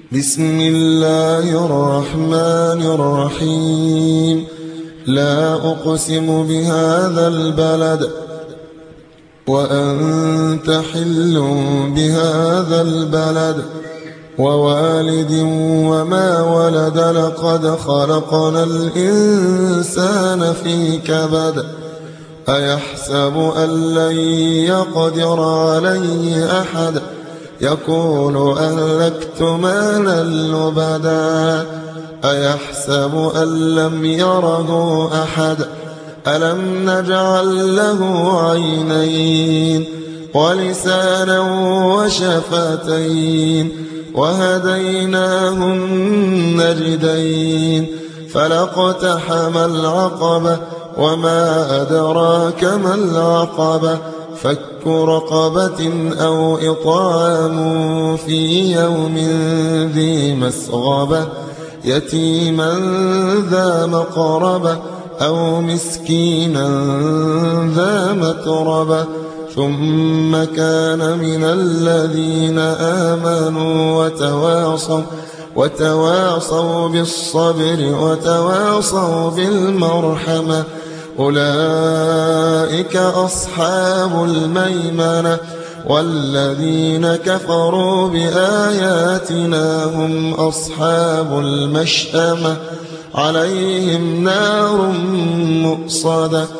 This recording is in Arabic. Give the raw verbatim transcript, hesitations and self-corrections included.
بسم الله الرحمن الرحيم. لا أقسم بهذا البلد وأنت حل بهذا البلد ووالد وما ولد. لقد خلقنا الإنسان في كبد. أيحسب أن لن يقدر عليه أحد. يقول أهلكت مالا لبدا. أيحسب أن لم يره أحد. ألم نجعل له عينين ولسانا وشفتين وهديناه النجدين. فلاقتحم العقبة وما أدراك ما العقبة. فك رقبة أو إطعام في يوم ذي مسغبة يتيما ذا مقربة أو مسكينا ذا متربة. ثم كان من الذين آمنوا وتواصوا وتواصوا بالصبر وتواصوا بالمرحمة. أولئك أصحاب الميمنة. والذين كفروا بآياتنا هم أصحاب المشأمة. عليهم نار مؤصدة